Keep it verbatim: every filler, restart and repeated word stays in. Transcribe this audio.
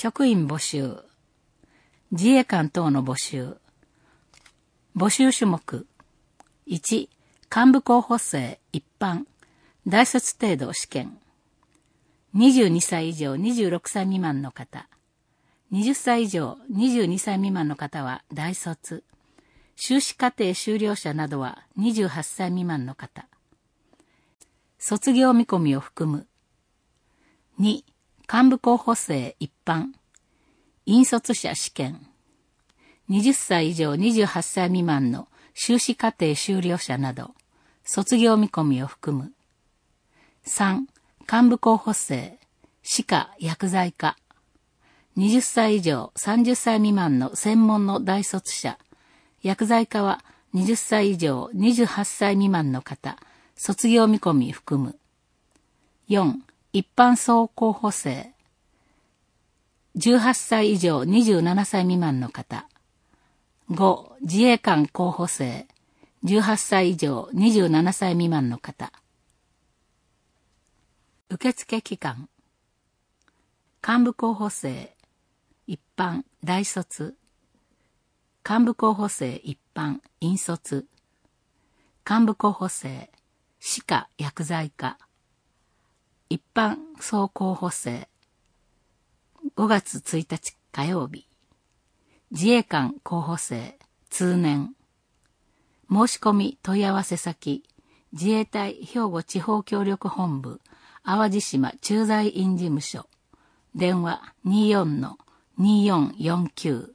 職員募集、自衛官等の募集。募集種目。いち、幹部候補生一般、大卒程度試験。にじゅうにさい以上にじゅうろくさい未満の方。はたち以上にじゅうにさい未満の方は大卒。修士課程修了者などはにじゅうはっさい未満の方。卒業見込みを含む。に、幹部候補生一般、引率者試験。はたち以上にじゅうはっさい未満の修士課程修了者など、卒業見込みを含む。さん、幹部候補生、歯科薬剤科。はたち以上さんじゅっさい未満の専門の大卒者。薬剤科ははたち以上にじゅうはっさい未満の方、卒業見込み含む。よん、一般総候補生。じゅうはっさい以上にじゅうななさい未満の方。ご、自衛官候補生。じゅうはっさい以上にじゅうななさい未満の方。受付期間。幹部候補生。一般、大卒。幹部候補生一般、引率。幹部候補生、歯科薬剤科。一般総候補生。ごがつついたち火曜日。自衛官候補生、通年。申し込み問い合わせ先、自衛隊兵庫地方協力本部、淡路島駐在員事務所。電話 にじゅうよんのにじゅうよんよんきゅう。